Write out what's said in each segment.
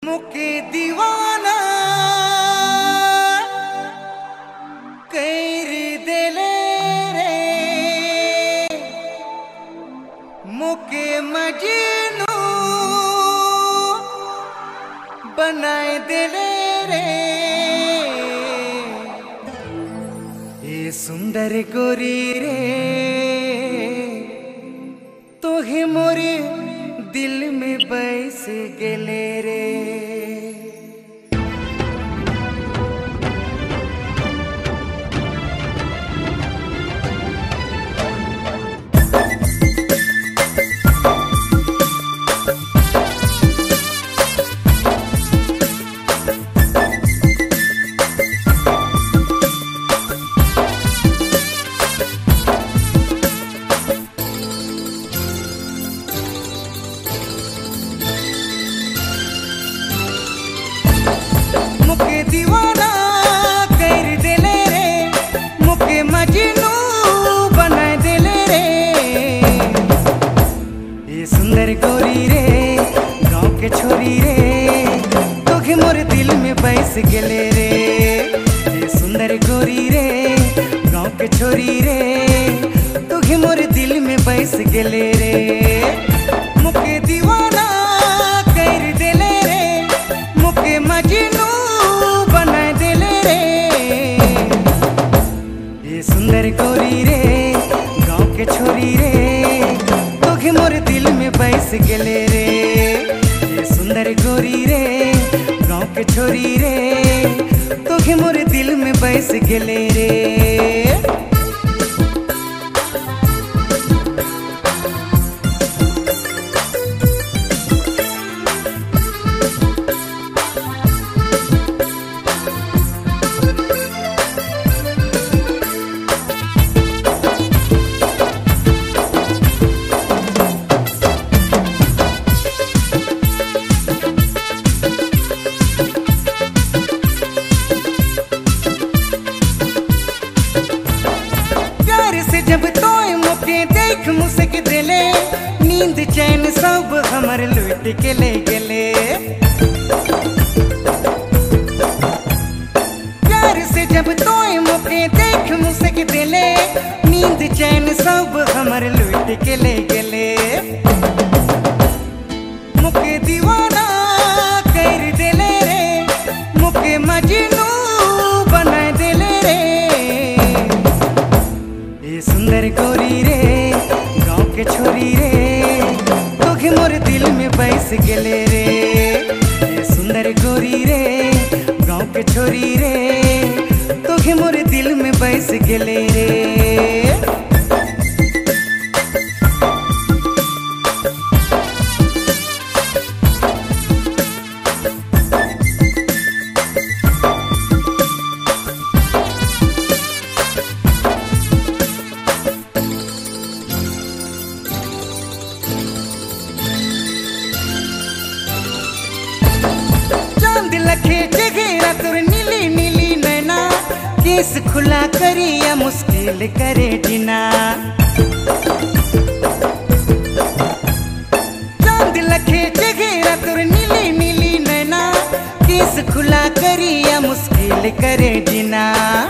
मुके दीवाना कर देले रे, मुके मजनू बनाए देले रे। ये सुंदर गोरी रे तोहे मोरे दिल में बस गेले रे। मुके दीवाना कर देले रे, मुके मजनू बनाए देले रे। ये सुंदर गोरी रे गाँव के छोरी रे तोहे मोर दिल में बस गेले रे। ये सुंदर गोरी रे गाँव के छोरी रे तोहे मोर दिल में बस गेले रे। मुके दीवाना कर देले रे, मुके मजनू बनाए देले रे। ये सुंदर गोरी रे गाँव के छोरी रे तोहे मोर दिल में बस गेले रे। ये सुंदर गोरी रे गाँव के छोरी रे तोहे मोर दिल में बस गेले रे। जब तोय मुके देख मुसक देले, नींद चैन सब हमर लूट के ले गेले। प्यार से जब तोय मुके देख मुसक देले, नींद चैन सब हमर लूट के ले गेले। मुके दीवाना कर देले रे, मुके मजनू बनाए देले रे। ये सुंदर गोरी रे गाँव के छोरी रे तोहे मोर दिल में बस गेले रे। ये सुंदर गोरी रे गाँव के छोरी रे तोहे मोर दिल में बस गेले रे। चांद लखे जगेरा तुर नीली नीली नैना, केस खुला करिया मुश्किल करे जीना। चांद लखे जगेरा तुर नीली नीली नैना, केस खुला करिया मुश्किल करे जीना।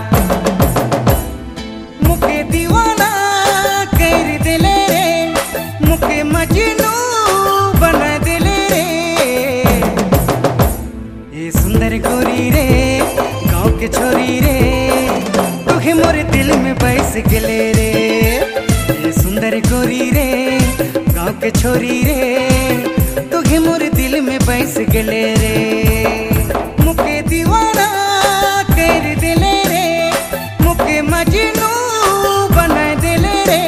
मुके दीवाना कर देले रे, मुके मजनू बना देले रे। ये सुंदर गोरी रे गाँव के छोरी रे तोहे मोर दिल में बस गेले रे। ये सुंदर गोरी रे गाँव के छोरी रे तोहे मोर दिल में बस गेले रे। मुके दीवाना कर देले रे, मुके मजनू बनाए देले रे।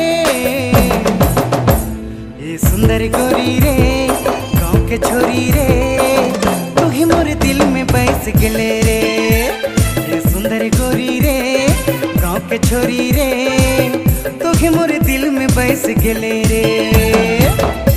ये सुंदर गोरी रे गाँव के छोरी रे तोहे मोर दिल में बस गेले रे। ये सुंदर गोरी रे गाँव के छोरी रे तोहे मोर दिल में बस गेले रे।